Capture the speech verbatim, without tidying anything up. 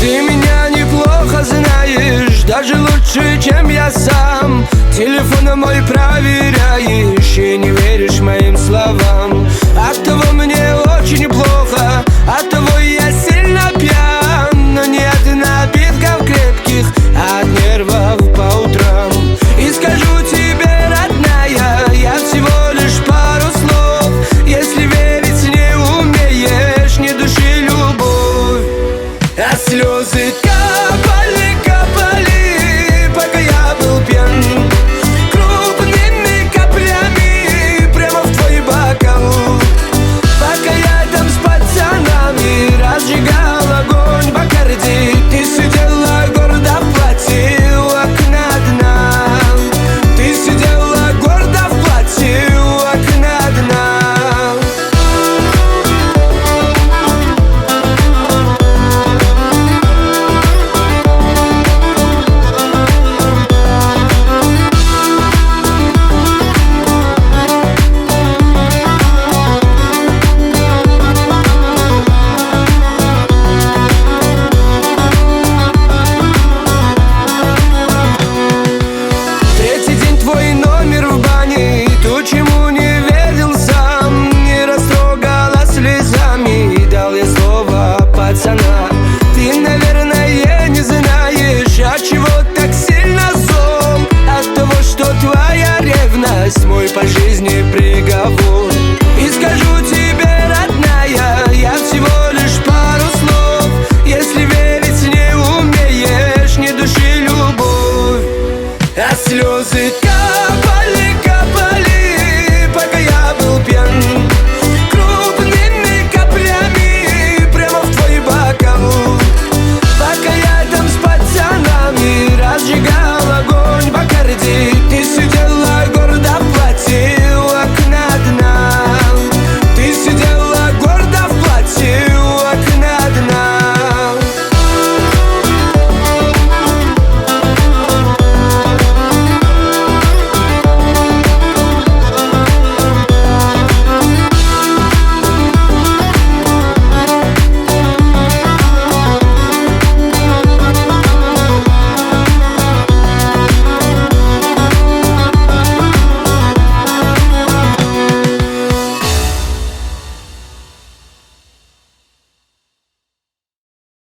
Ты меня неплохо знаешь, даже лучше, чем я сам. Телефон мой проверяешь и не веришь моим словам. Оттого мне очень плохо, оттого я сильно пьян. Но нет напитков крепких, а от нервов по утрам. И скажу тебе, родная, я всего лишь пару слов. Если верить не умеешь, не души любовь, а слезы как